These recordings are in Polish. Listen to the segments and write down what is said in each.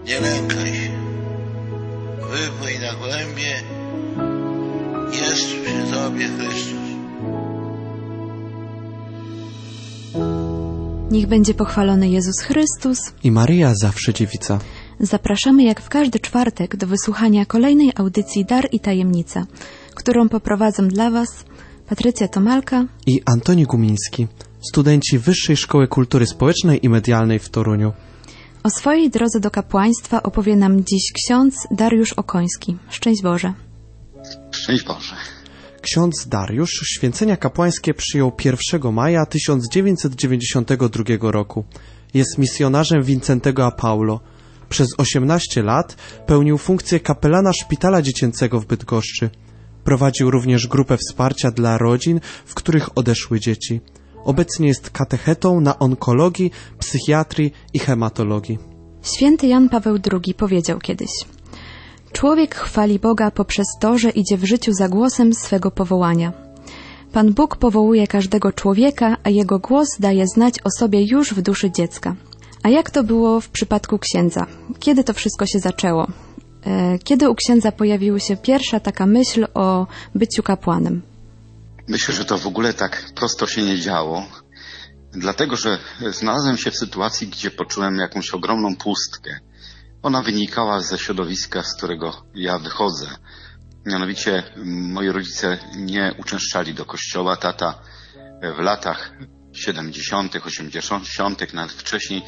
Nie lękaj się. Wypłyń na głębie. Jest przy tobie Chrystus. Niech będzie pochwalony Jezus Chrystus i Maryja zawsze dziewica. Zapraszamy jak w każdy czwartek do wysłuchania kolejnej audycji Dar i Tajemnica, którą poprowadzą dla Was Patrycja Tomalka i Antoni Gumiński, studenci Wyższej Szkoły Kultury Społecznej i Medialnej w Toruniu. O swojej drodze do kapłaństwa opowie nam dziś ksiądz Dariusz Okoński. Szczęść Boże. Szczęść Boże. Ksiądz Dariusz święcenia kapłańskie przyjął 1 maja 1992 roku. Jest misjonarzem Wincentego a Paulo. Przez 18 lat pełnił funkcję kapelana szpitala dziecięcego w Bydgoszczy. Prowadził również grupę wsparcia dla rodzin, w których odeszły dzieci. Obecnie jest katechetą na onkologii, psychiatrii i hematologii. Święty Jan Paweł II powiedział kiedyś: człowiek chwali Boga poprzez to, że idzie w życiu za głosem swego powołania. Pan Bóg powołuje każdego człowieka, a jego głos daje znać o sobie już w duszy dziecka. A jak to było w przypadku księdza? Kiedy to wszystko się zaczęło? Kiedy u księdza pojawiła się pierwsza taka myśl o byciu kapłanem? Myślę, że to w ogóle tak prosto się nie działo, dlatego że znalazłem się w sytuacji, gdzie poczułem jakąś ogromną pustkę. Ona wynikała ze środowiska, z którego ja wychodzę. Mianowicie moi rodzice nie uczęszczali do kościoła. Tata w latach 70., 80., nawet wcześniej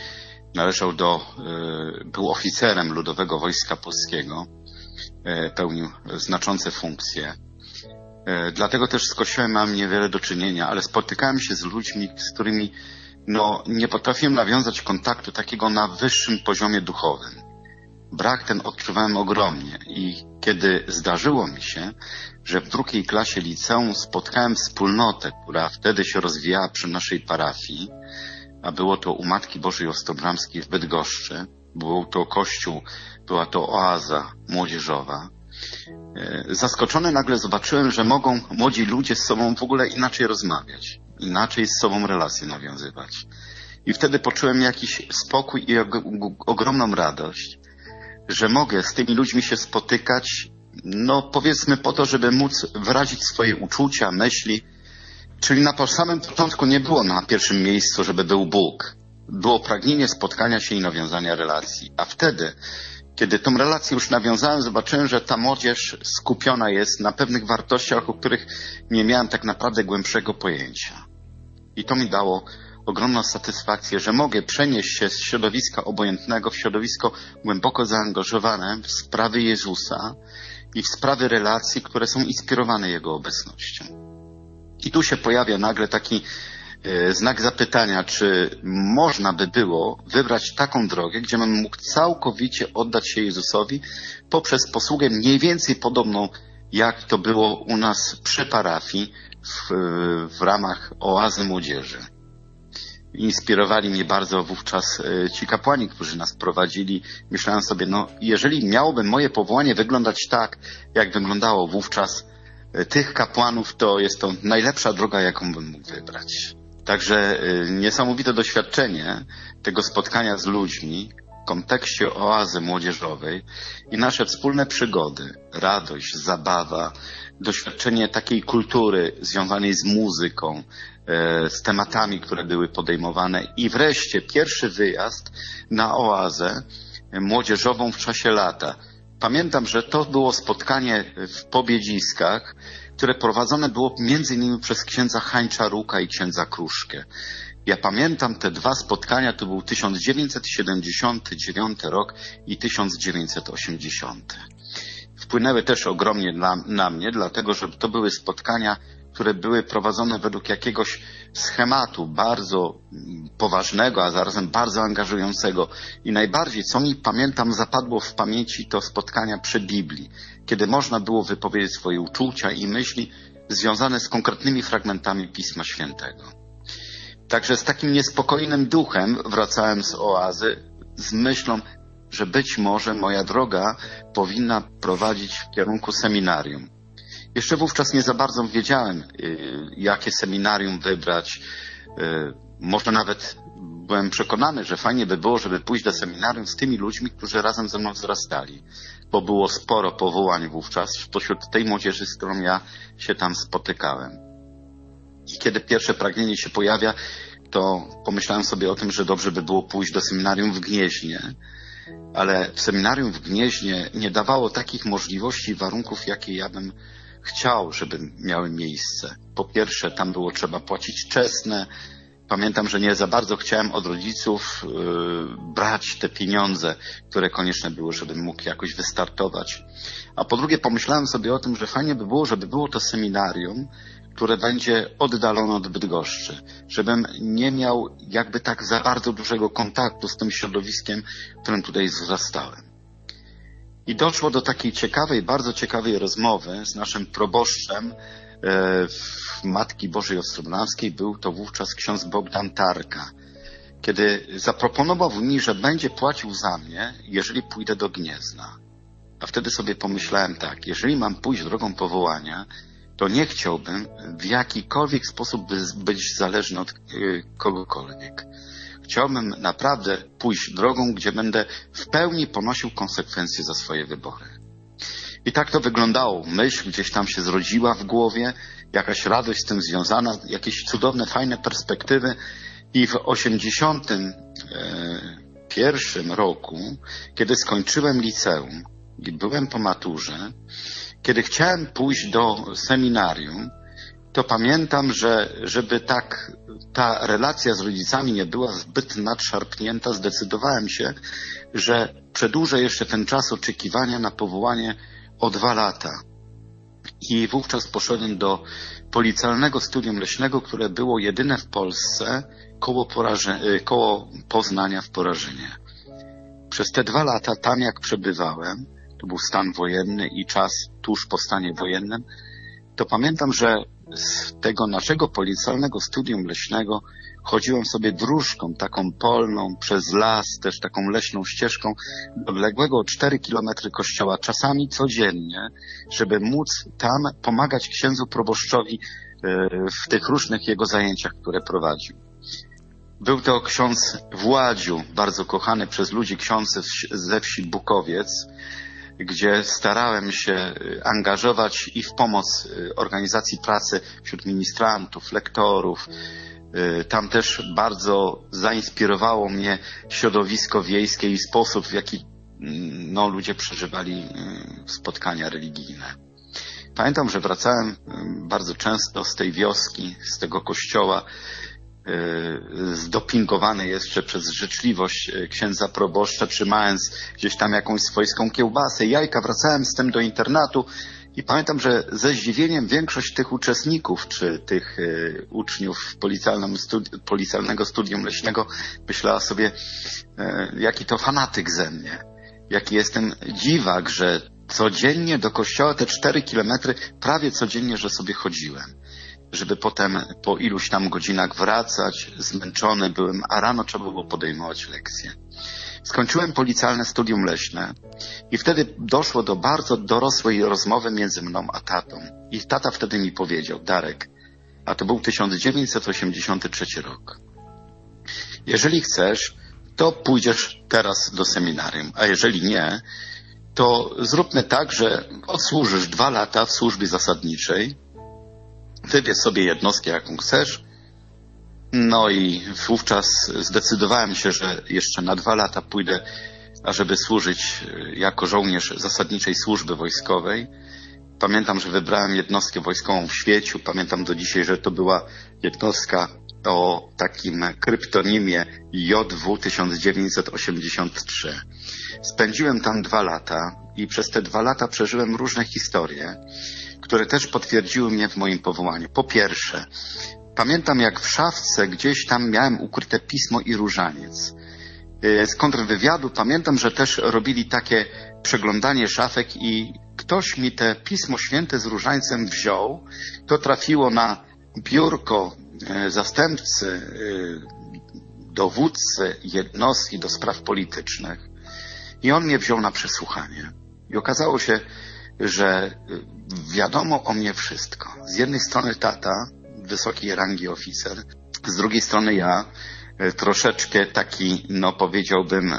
był oficerem Ludowego Wojska Polskiego. Pełnił znaczące funkcje. Dlatego też z Kościołem mam niewiele do czynienia, ale spotykałem się z ludźmi, z którymi nie potrafiłem nawiązać kontaktu takiego na wyższym poziomie duchowym. Brak ten odczuwałem ogromnie i kiedy zdarzyło mi się, że w 2. klasie liceum spotkałem wspólnotę, która wtedy się rozwijała przy naszej parafii, a było to u Matki Bożej Ostrobramskiej w Bydgoszczy, był to kościół, była to oaza młodzieżowa. Zaskoczony nagle zobaczyłem, że mogą młodzi ludzie z sobą w ogóle inaczej rozmawiać, inaczej z sobą relacje nawiązywać. I wtedy poczułem jakiś spokój i ogromną radość, że mogę z tymi ludźmi się spotykać, powiedzmy po to, żeby móc wyrazić swoje uczucia, myśli. Czyli na samym początku nie było na pierwszym miejscu, żeby był Bóg. Było pragnienie spotkania się i nawiązania relacji. A wtedy, kiedy tą relację już nawiązałem, zobaczyłem, że ta młodzież skupiona jest na pewnych wartościach, o których nie miałem tak naprawdę głębszego pojęcia. I to mi dało ogromną satysfakcję, że mogę przenieść się z środowiska obojętnego w środowisko głęboko zaangażowane w sprawy Jezusa i w sprawy relacji, które są inspirowane Jego obecnością. I tu się pojawia nagle taki znak zapytania, czy można by było wybrać taką drogę, gdzie bym mógł całkowicie oddać się Jezusowi poprzez posługę mniej więcej podobną, jak to było u nas przy parafii w ramach oazy młodzieży. Inspirowali mnie bardzo wówczas ci kapłani, którzy nas prowadzili. Myślałem sobie, jeżeli miałoby moje powołanie wyglądać tak, jak wyglądało wówczas tych kapłanów, to jest to najlepsza droga, jaką bym mógł wybrać. Także niesamowite doświadczenie tego spotkania z ludźmi w kontekście oazy młodzieżowej i nasze wspólne przygody, radość, zabawa, doświadczenie takiej kultury związanej z muzyką, z tematami, które były podejmowane i wreszcie pierwszy wyjazd na oazę młodzieżową w czasie lata. Pamiętam, że to było spotkanie w Pobiedziskach, które prowadzone było między innymi przez księdza Hańcza Ruka i księdza Kruszkę. Ja pamiętam te dwa spotkania, to był 1979 rok i 1980. Wpłynęły też ogromnie na mnie, dlatego że to były spotkania, które były prowadzone według jakiegoś schematu bardzo poważnego, a zarazem bardzo angażującego. I najbardziej, co mi pamiętam, zapadło w pamięci, to spotkania przy Biblii, kiedy można było wypowiedzieć swoje uczucia i myśli związane z konkretnymi fragmentami Pisma Świętego. Także z takim niespokojnym duchem wracałem z oazy, z myślą, że być może moja droga powinna prowadzić w kierunku seminarium. Jeszcze wówczas nie za bardzo wiedziałem, jakie seminarium wybrać. Może nawet byłem przekonany, że fajnie by było, żeby pójść do seminarium z tymi ludźmi, którzy razem ze mną wzrastali, bo było sporo powołań wówczas pośród tej młodzieży, z którą ja się tam spotykałem. I kiedy pierwsze pragnienie się pojawia, to pomyślałem sobie o tym, że dobrze by było pójść do seminarium w Gnieźnie, ale w seminarium w Gnieźnie nie dawało takich możliwości i warunków, jakie ja bym chciał, żeby miały miejsce. Po pierwsze, tam było trzeba płacić czesne. Pamiętam, że nie za bardzo chciałem od rodziców brać te pieniądze, które konieczne były, żebym mógł jakoś wystartować. A po drugie, pomyślałem sobie o tym, że fajnie by było, żeby było to seminarium, które będzie oddalone od Bydgoszczy, żebym nie miał jakby tak za bardzo dużego kontaktu z tym środowiskiem, w którym tutaj wzrastałem. I doszło do takiej ciekawej, bardzo ciekawej rozmowy z naszym proboszczem w Matki Bożej Ostrobramskiej. Był to wówczas ksiądz Bogdan Tarka, kiedy zaproponował mi, że będzie płacił za mnie, jeżeli pójdę do Gniezna. A wtedy sobie pomyślałem tak, jeżeli mam pójść drogą powołania, to nie chciałbym w jakikolwiek sposób być zależny od kogokolwiek. Chciałbym naprawdę pójść drogą, gdzie będę w pełni ponosił konsekwencje za swoje wybory. I tak to wyglądało. Myśl gdzieś tam się zrodziła w głowie, jakaś radość z tym związana, jakieś cudowne, fajne perspektywy. I w 1981 roku, kiedy skończyłem liceum i byłem po maturze, kiedy chciałem pójść do seminarium, to pamiętam, że żeby tak ta relacja z rodzicami nie była zbyt nadszarpnięta, zdecydowałem się, że przedłużę jeszcze ten czas oczekiwania na powołanie o 2 lata. I wówczas poszedłem do Policjalnego Studium Leśnego, które było jedyne w Polsce koło Poznania w Porażynie. Przez te 2 lata tam jak przebywałem, to był stan wojenny i czas tuż po stanie wojennym, to pamiętam, że z tego naszego Policjalnego Studium Leśnego chodziłem sobie dróżką taką polną, przez las, też taką leśną ścieżką do odległego o 4 kilometry kościoła, czasami codziennie, żeby móc tam pomagać księdzu proboszczowi w tych różnych jego zajęciach, które prowadził. Był to ksiądz Władziu, bardzo kochany przez ludzi ksiądz ze wsi Bukowiec, gdzie starałem się angażować i w pomoc organizacji pracy wśród ministrantów, lektorów. Tam też bardzo zainspirowało mnie środowisko wiejskie i sposób, w jaki ludzie przeżywali spotkania religijne. Pamiętam, że wracałem bardzo często z tej wioski, z tego kościoła, zdopingowany jeszcze przez życzliwość księdza proboszcza, trzymając gdzieś tam jakąś swojską kiełbasę, jajka, wracałem z tym do internatu i pamiętam, że ze zdziwieniem większość tych uczestników, czy tych uczniów Policjalnego Studium Leśnego myślała sobie, jaki to fanatyk ze mnie, jaki jestem dziwak, że codziennie do kościoła te 4 kilometry, prawie codziennie, że sobie chodziłem, żeby potem po iluś tam godzinach wracać, zmęczony byłem, a rano trzeba było podejmować lekcje. Skończyłem Policjalne Studium Leśne i wtedy doszło do bardzo dorosłej rozmowy między mną a tatą. I tata wtedy mi powiedział: Darek, a to był 1983 rok. Jeżeli chcesz, to pójdziesz teraz do seminarium, a jeżeli nie, to zróbmy tak, że odsłużysz 2 lata w służbie zasadniczej, wybierz sobie jednostkę, jaką chcesz. No i wówczas zdecydowałem się, że jeszcze na 2 lata pójdę, ażeby służyć jako żołnierz zasadniczej służby wojskowej. Pamiętam, że wybrałem jednostkę wojskową w Świeciu. Pamiętam do dzisiaj, że to była jednostka o takim kryptonimie JW 1983. Spędziłem tam 2 lata i przez te 2 lata przeżyłem różne historie, które też potwierdziły mnie w moim powołaniu. Po pierwsze, pamiętam, jak w szafce gdzieś tam miałem ukryte pismo i różaniec. Z kontrwywiadu pamiętam, że też robili takie przeglądanie szafek i ktoś mi te Pismo Święte z różańcem wziął. To trafiło na biurko zastępcy dowódcy jednostki do spraw politycznych i on mnie wziął na przesłuchanie. I okazało się, że wiadomo o mnie wszystko. Z jednej strony tata, wysokiej rangi oficer, z drugiej strony ja, troszeczkę taki, no powiedziałbym,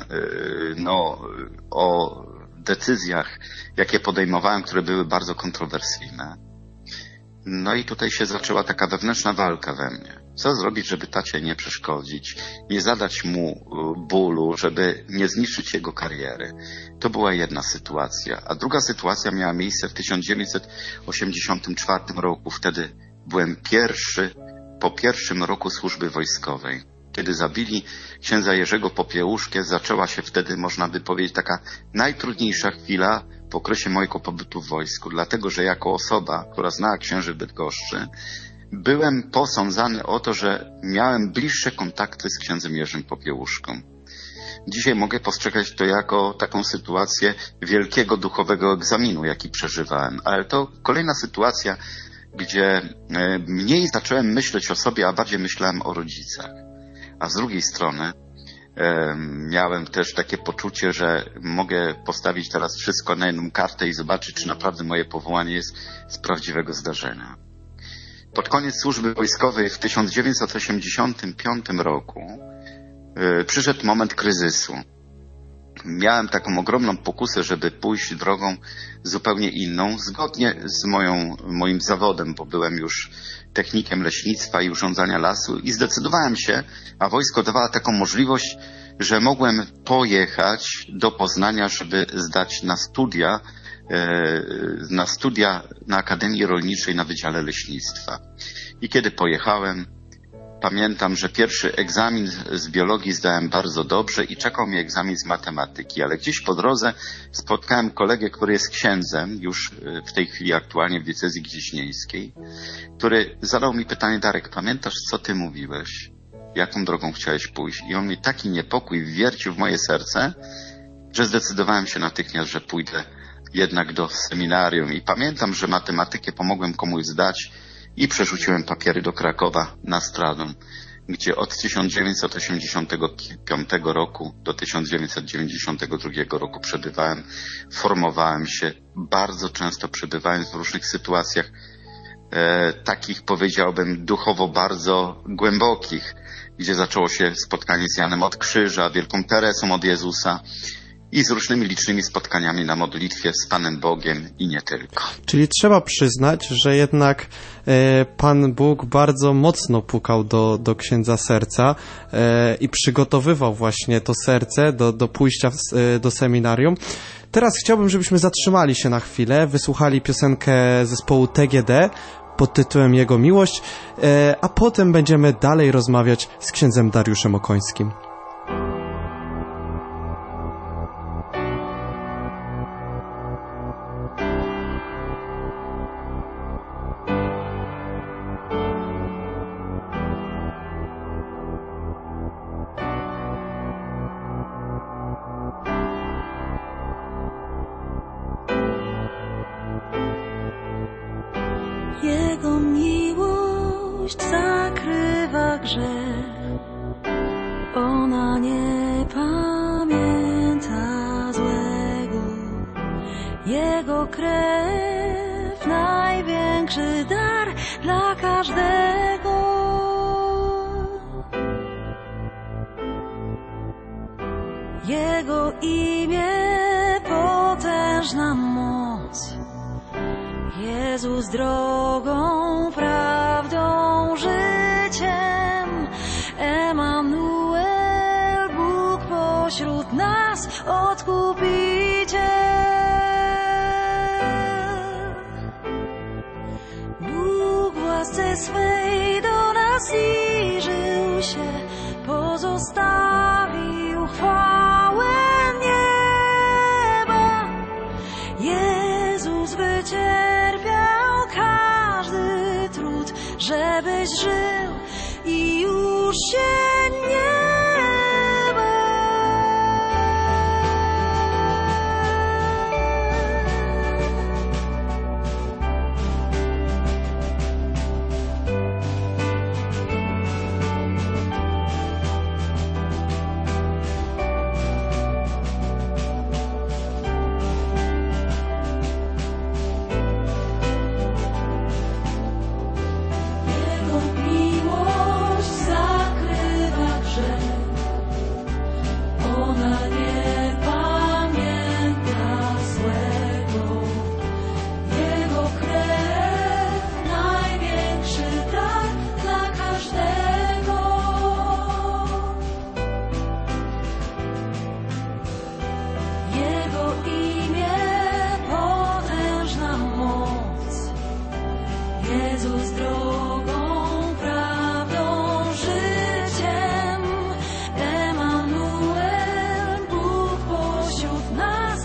o decyzjach, jakie podejmowałem, które były bardzo kontrowersyjne. No i tutaj się zaczęła taka wewnętrzna walka we mnie. Co zrobić, żeby tacie nie przeszkodzić, nie zadać mu bólu, żeby nie zniszczyć jego kariery. To była jedna sytuacja. A druga sytuacja miała miejsce w 1984 roku. Wtedy byłem po pierwszym roku służby wojskowej. Kiedy zabili księdza Jerzego Popiełuszkę, zaczęła się wtedy, można by powiedzieć, taka najtrudniejsza chwila w okresie mojego pobytu w wojsku. Dlatego, że jako osoba, która znała księży Bydgoszczy, byłem posądzany o to, że miałem bliższe kontakty z księdzem Jerzym Popiełuszką. Dzisiaj mogę postrzegać to jako taką sytuację wielkiego duchowego egzaminu, jaki przeżywałem. Ale to kolejna sytuacja, gdzie mniej zacząłem myśleć o sobie, a bardziej myślałem o rodzicach. A z drugiej strony miałem też takie poczucie, że mogę postawić teraz wszystko na jedną kartę i zobaczyć, czy naprawdę moje powołanie jest z prawdziwego zdarzenia. Pod koniec służby wojskowej w 1985 roku przyszedł moment kryzysu. Miałem taką ogromną pokusę, żeby pójść drogą zupełnie inną, zgodnie z moim zawodem, bo byłem już technikiem leśnictwa i urządzania lasu i zdecydowałem się, a wojsko dawało taką możliwość, że mogłem pojechać do Poznania, żeby zdać na studia na Akademii Rolniczej na Wydziale Leśnictwa. I kiedy pojechałem, pamiętam, że pierwszy egzamin z biologii zdałem bardzo dobrze i czekał mnie egzamin z matematyki, ale gdzieś po drodze spotkałem kolegę, który jest księdzem, już w tej chwili aktualnie w diecezji gdzieśnieńskiej, który zadał mi pytanie: Darek, pamiętasz, co ty mówiłeś? Jaką drogą chciałeś pójść? I on mi taki niepokój wwiercił w moje serce, że zdecydowałem się natychmiast, że pójdę jednak do seminarium. I pamiętam, że matematykę pomogłem komuś zdać i przerzuciłem papiery do Krakowa na Stradum, gdzie od 1985 roku do 1992 roku przebywałem, formowałem się, bardzo często przebywając w różnych sytuacjach, takich, powiedziałbym, duchowo bardzo głębokich, gdzie zaczęło się spotkanie z Janem od Krzyża, Wielką Teresą od Jezusa i z różnymi licznymi spotkaniami na modlitwie z Panem Bogiem i nie tylko. Czyli trzeba przyznać, że jednak Pan Bóg bardzo mocno pukał do księdza serca i przygotowywał właśnie to serce do pójścia do seminarium. Teraz chciałbym, żebyśmy zatrzymali się na chwilę, wysłuchali piosenkę zespołu TGD pod tytułem Jego miłość, a potem będziemy dalej rozmawiać z księdzem Dariuszem Okońskim. Jego miłość zakrywa grzech, ona nie pamięta złego. Jego krew największy dar dla każdego. Jego imię potężna moc. Jezus drogą, prawdą, życiem, Emanuel, Bóg pośród nas, Odkupiciel. Bóg w łasce swej do nas zbliżył się, pozostawił chwałę nieba. Jezus wycierpiał każdy trud, żebyś żył i już się nie bał. dobrze. Ona nie pamięta złego. Jego krew największy dar dla każdego. Jego imię potężna moc. Jezus drogą, prawdą, życiem. Emanuel, Bóg pośród nas,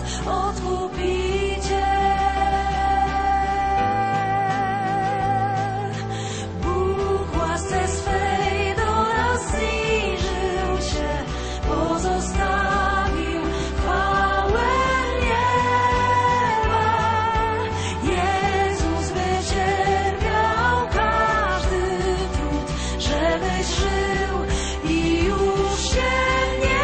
Odkupiciel. Bóg w łasce swej do nas zbliżył się, pozostawił chwałę nieba. Jezus wycierpiał każdy trud, żebyś żył i już się nie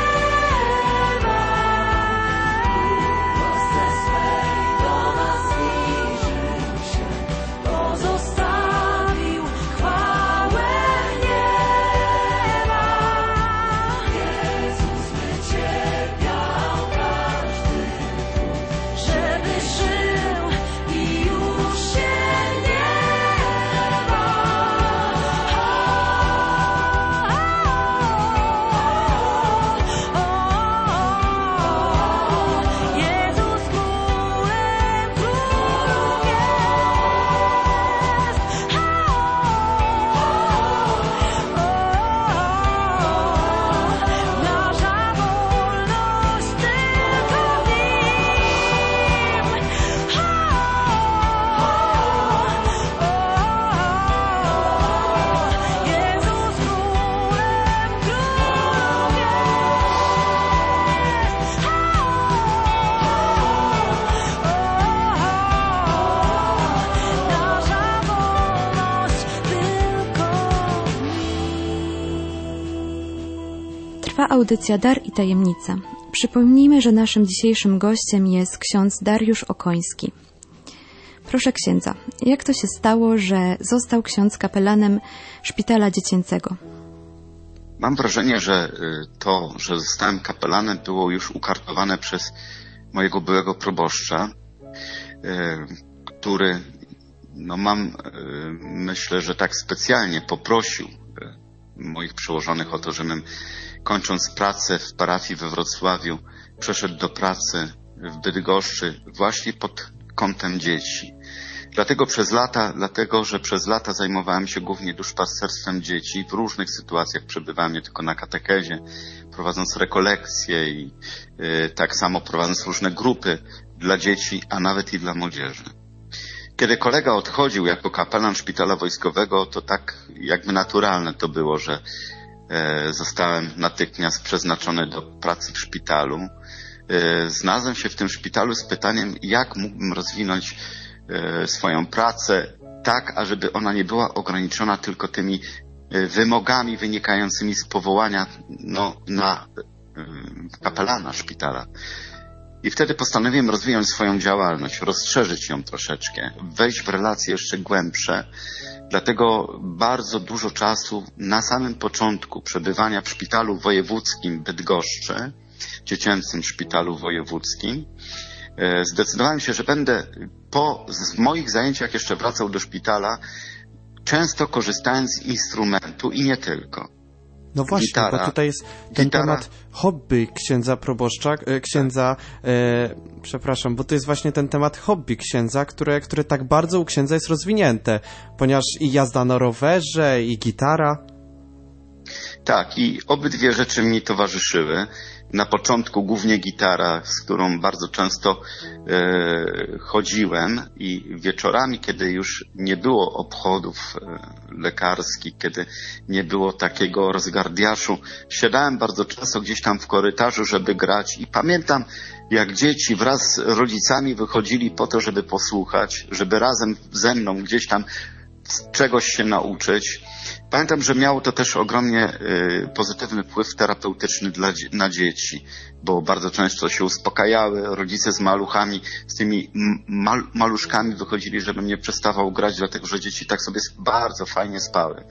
bał. W łasce swej do nas zbliżył się, pozostawił chwałę nieba. Jezus wycierpiał każdy trud, żebyś żył i już się nie bał. Jezus królem królów jest. Nasza wolność tylko w Nim. Jezus królem królów jest. Nasza wolność tylko w Nim. Trwa audycja Dar i Tajemnica. Przypomnijmy, że naszym dzisiejszym gościem jest ksiądz Dariusz Okoński. Proszę księdza, jak to się stało, że został ksiądz kapelanem szpitala dziecięcego? Mam wrażenie, że to, że zostałem kapelanem, było już ukartowane przez mojego byłego proboszcza, który, myślę, że tak specjalnie poprosił moich przełożonych o to, żebym kończąc pracę w parafii we Wrocławiu, przeszedł do pracy w Bydgoszczy właśnie pod kątem dzieci. Dlatego, że przez lata zajmowałem się głównie duszpasterstwem dzieci. W różnych sytuacjach przebywałem, nie tylko na katechezie, prowadząc rekolekcje i tak samo prowadząc różne grupy dla dzieci, a nawet i dla młodzieży. Kiedy kolega odchodził jako kapelan szpitala wojskowego, to tak jakby naturalne to było, że zostałem natychmiast przeznaczony do pracy w szpitalu. Znalazłem się w tym szpitalu z pytaniem, jak mógłbym rozwinąć swoją pracę tak, ażeby ona nie była ograniczona tylko tymi wymogami wynikającymi z powołania na kapelana szpitala. I wtedy postanowiłem rozwijać swoją działalność, rozszerzyć ją troszeczkę, wejść w relacje jeszcze głębsze. Dlatego bardzo dużo czasu na samym początku przebywania w szpitalu wojewódzkim Bydgoszczy, dziecięcym szpitalu wojewódzkim, zdecydowałem się, że będę po moich zajęciach jeszcze wracał do szpitala, często korzystając z instrumentu i nie tylko. No właśnie, bo tutaj jest ten temat hobby księdza proboszcza, bo to jest właśnie ten temat hobby księdza, które tak bardzo u księdza jest rozwinięte, ponieważ i jazda na rowerze, i gitara. Tak, i obydwie rzeczy mi towarzyszyły. Na początku głównie gitara, z którą bardzo często chodziłem, i wieczorami, kiedy już nie było obchodów lekarskich, kiedy nie było takiego rozgardiaszu, siadałem bardzo często gdzieś tam w korytarzu, żeby grać, i pamiętam, jak dzieci wraz z rodzicami wychodzili po to, żeby posłuchać, żeby razem ze mną gdzieś tam czegoś się nauczyć. Pamiętam, że miało to też ogromnie pozytywny wpływ terapeutyczny na dzieci, bo bardzo często się uspokajały, rodzice z maluchami, z tymi maluszkami wychodzili, żebym nie przestawał grać, dlatego że dzieci tak sobie bardzo fajnie spały.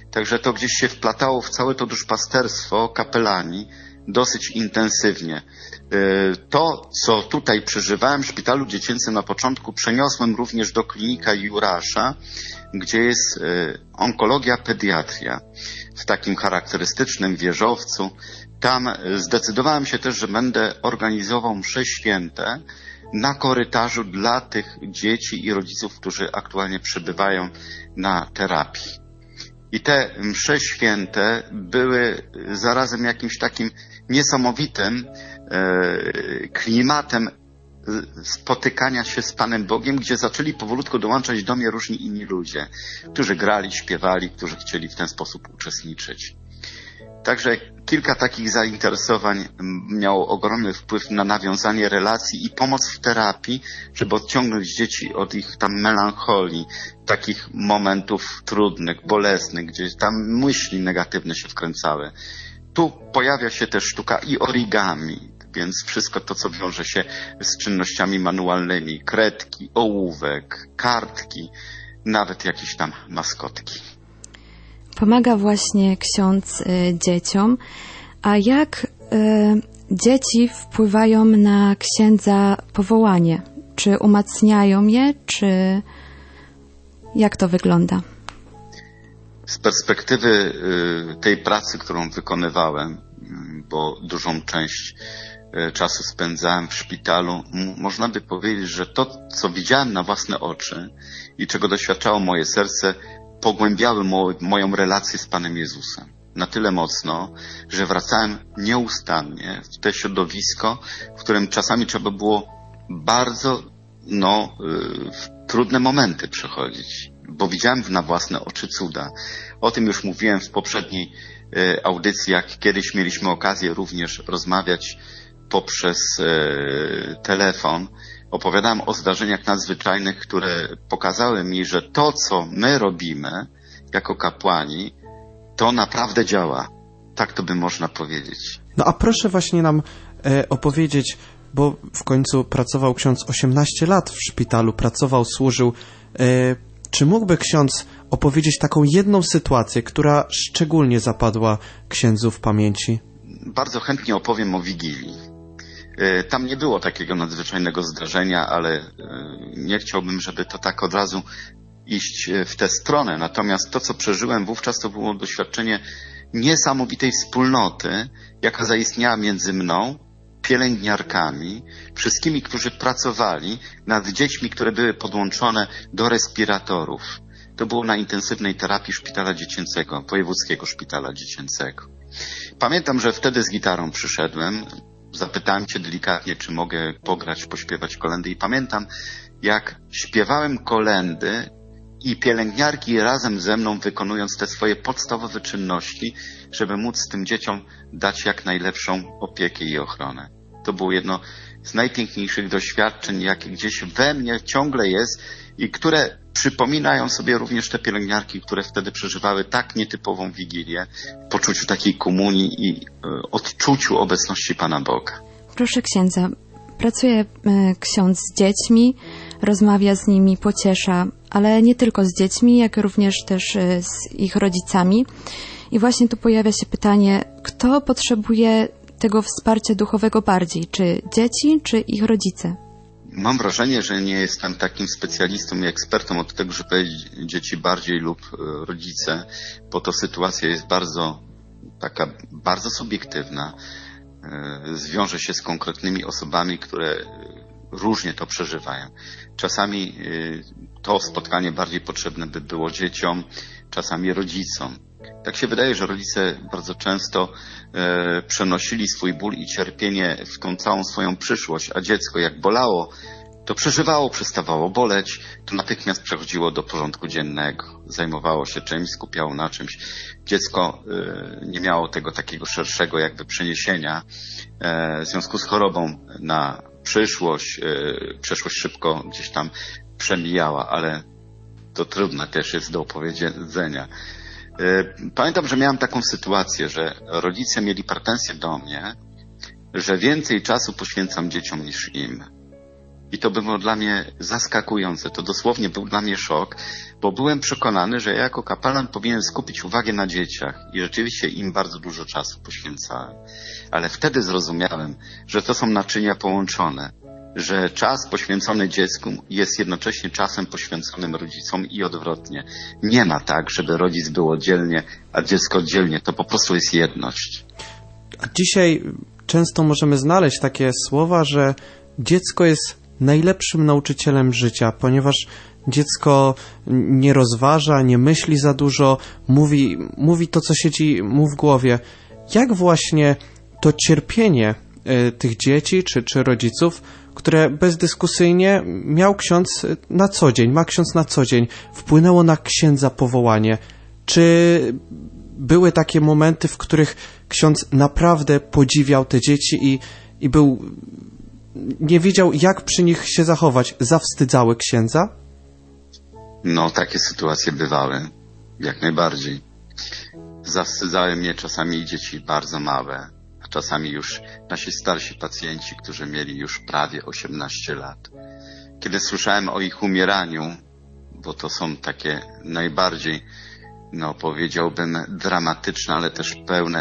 Także to gdzieś się wplatało w całe to duszpasterstwo kapelani dosyć intensywnie. To, co tutaj przeżywałem w szpitalu dziecięcym na początku, przeniosłem również do klinika Jurasza, gdzie jest onkologia, pediatria w takim charakterystycznym wieżowcu. Tam zdecydowałem się też, że będę organizował msze święte na korytarzu dla tych dzieci i rodziców, którzy aktualnie przebywają na terapii. I te msze święte były zarazem jakimś takim niesamowitym klimatem spotykania się z Panem Bogiem, gdzie zaczęli powolutku dołączać do mnie różni inni ludzie, którzy grali, śpiewali, którzy chcieli w ten sposób uczestniczyć. Także kilka takich zainteresowań miało ogromny wpływ na nawiązanie relacji i pomoc w terapii, żeby odciągnąć dzieci od ich tam melancholii, takich momentów trudnych, bolesnych, gdzie tam myśli negatywne się wkręcały. Tu pojawia się też sztuka i origami, więc wszystko to, co wiąże się z czynnościami manualnymi, kredki, ołówek, kartki, nawet jakieś tam maskotki. Pomaga właśnie ksiądz dzieciom. A jak dzieci wpływają na księdza powołanie? Czy umacniają je, czy jak to wygląda? Z perspektywy tej pracy, którą wykonywałem, bo dużą część czasu spędzałem w szpitalu, można by powiedzieć, że to, co widziałem na własne oczy i czego doświadczało moje serce, pogłębiały moją relację z Panem Jezusem. Na tyle mocno, że wracałem nieustannie w te środowisko, w którym czasami trzeba było bardzo w trudne momenty przechodzić, bo widziałem na własne oczy cuda. O tym już mówiłem w poprzedniej audycji, jak kiedyś mieliśmy okazję również rozmawiać poprzez telefon. Opowiadałem o zdarzeniach nadzwyczajnych, które pokazały mi, że to, co my robimy jako kapłani, to naprawdę działa. Tak to by można powiedzieć. No a proszę właśnie nam opowiedzieć, bo w końcu pracował ksiądz 18 lat w szpitalu, pracował, służył. Czy mógłby ksiądz opowiedzieć taką jedną sytuację, która szczególnie zapadła księdzu w pamięci? Bardzo chętnie opowiem o Wigilii. Tam nie było takiego nadzwyczajnego zdarzenia, ale nie chciałbym, żeby to tak od razu iść w tę stronę. Natomiast to, co przeżyłem wówczas, to było doświadczenie niesamowitej wspólnoty, jaka zaistniała między mną, pielęgniarkami, wszystkimi, którzy pracowali nad dziećmi, które były podłączone do respiratorów. To było na intensywnej terapii szpitala dziecięcego, wojewódzkiego szpitala dziecięcego. Pamiętam, że wtedy z gitarą przyszedłem, zapytałem cię delikatnie, czy mogę pograć, pośpiewać kolędy i pamiętam, jak śpiewałem kolędy i pielęgniarki razem ze mną wykonując te swoje podstawowe czynności, żeby móc tym dzieciom dać jak najlepszą opiekę i ochronę. To było jedno z najpiękniejszych doświadczeń, jakie gdzieś we mnie ciągle jest i które przypominają sobie również te pielęgniarki, które wtedy przeżywały tak nietypową Wigilię w poczuciu takiej komunii i odczuciu obecności Pana Boga. Proszę księdza, pracuje ksiądz z dziećmi, rozmawia z nimi, pociesza, ale nie tylko z dziećmi, jak również też z ich rodzicami. I właśnie tu pojawia się pytanie, kto potrzebuje tego wsparcia duchowego bardziej, czy dzieci, czy ich rodzice? Mam wrażenie, że nie jestem takim specjalistą i ekspertą od tego, żeby powiedzieć dzieci bardziej lub rodzice, bo to sytuacja jest bardzo subiektywna. Zwiąże się z konkretnymi osobami, które różnie to przeżywają. Czasami to spotkanie bardziej potrzebne by było dzieciom, czasami rodzicom. Tak się wydaje, że rodzice bardzo często przenosili swój ból i cierpienie w tą całą swoją przyszłość, a dziecko jak bolało, to przeżywało, przestawało boleć, to natychmiast przechodziło do porządku dziennego. Zajmowało się czymś, skupiało na czymś. Dziecko nie miało tego takiego szerszego jakby przeniesienia w związku z chorobą na przyszłość. Przeszłość szybko gdzieś tam przemijała, ale to trudne też jest do opowiedzenia. Pamiętam, że miałem taką sytuację, że rodzice mieli pretensje do mnie, że więcej czasu poświęcam dzieciom niż im. I to było dla mnie zaskakujące. To dosłownie był dla mnie szok, bo byłem przekonany, że ja jako kapelan powinien skupić uwagę na dzieciach i rzeczywiście im bardzo dużo czasu poświęcałem. Ale wtedy zrozumiałem, że to są naczynia połączone, że czas poświęcony dziecku jest jednocześnie czasem poświęconym rodzicom i odwrotnie. Nie ma tak, żeby rodzic był oddzielnie, a dziecko oddzielnie. To po prostu jest jedność. A dzisiaj często możemy znaleźć takie słowa, że dziecko jest najlepszym nauczycielem życia, ponieważ dziecko nie rozważa, nie myśli za dużo, mówi to, co siedzi mu w głowie. Jak właśnie to cierpienie tych dzieci czy rodziców, które bezdyskusyjnie miał ksiądz na co dzień, ma ksiądz na co dzień, wpłynęło na księdza powołanie? Czy były takie momenty, w których ksiądz naprawdę podziwiał te dzieci i nie wiedział, jak przy nich się zachować? Zawstydzały księdza? No, takie sytuacje bywały. Jak najbardziej. Zawstydzały mnie czasami i dzieci bardzo małe, a czasami już nasi starsi pacjenci, którzy mieli już prawie 18 lat. Kiedy słyszałem o ich umieraniu, bo to są takie najbardziej, powiedziałbym, dramatyczne, ale też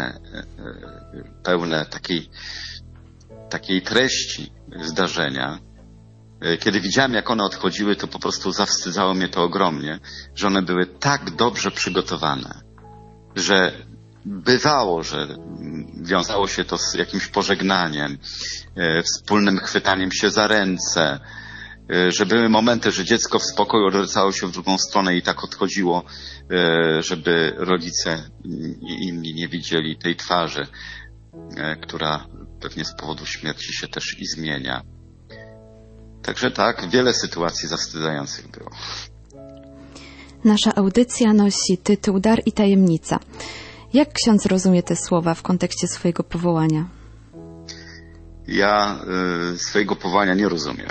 pełne takiej treści zdarzenia. Kiedy widziałem, jak one odchodziły, to po prostu zawstydzało mnie to ogromnie, że one były tak dobrze przygotowane, że bywało, że wiązało się to z jakimś pożegnaniem, wspólnym chwytaniem się za ręce, że były momenty, że dziecko w spokoju odwracało się w drugą stronę i tak odchodziło, żeby rodzice i inni nie widzieli tej twarzy, która pewnie z powodu śmierci się też i zmienia. Także tak, wiele sytuacji zawstydzających było. Nasza audycja nosi tytuł Dar i tajemnica. Jak ksiądz rozumie te słowa w kontekście swojego powołania? Ja swojego powołania nie rozumiem.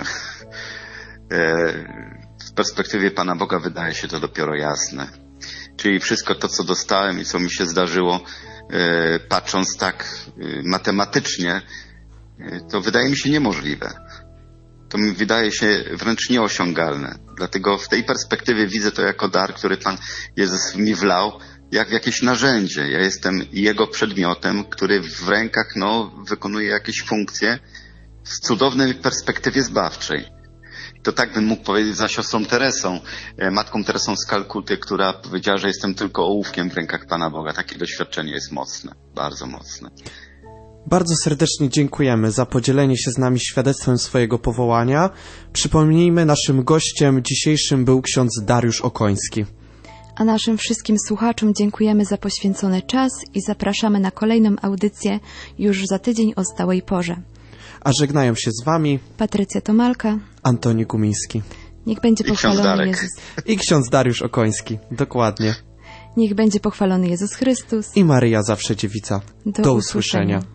W perspektywie Pana Boga wydaje się to dopiero jasne. Czyli wszystko to, co dostałem i co mi się zdarzyło, patrząc tak matematycznie, to wydaje mi się niemożliwe. To mi wydaje się wręcz nieosiągalne. Dlatego w tej perspektywie widzę to jako dar, który Pan Jezus mi wlał, jak w jakieś narzędzie. Ja jestem Jego przedmiotem, który w rękach wykonuje jakieś funkcje w cudownej perspektywie zbawczej. To tak bym mógł powiedzieć za siostrą Teresą, matką Teresą z Kalkuty, która powiedziała, że jestem tylko ołówkiem w rękach Pana Boga. Takie doświadczenie jest mocne, bardzo mocne. Bardzo serdecznie dziękujemy za podzielenie się z nami świadectwem swojego powołania. Przypomnijmy, naszym gościem dzisiejszym był ksiądz Dariusz Okoński. A naszym wszystkim słuchaczom dziękujemy za poświęcony czas i zapraszamy na kolejną audycję już za tydzień o stałej porze. A żegnają się z wami Patrycja Tomalka, Antoni Gumiński. Niech będzie pochwalony Jezus. I ksiądz Dariusz Okoński, dokładnie. Niech będzie pochwalony Jezus Chrystus. I Maryja zawsze dziewica. Do usłyszenia.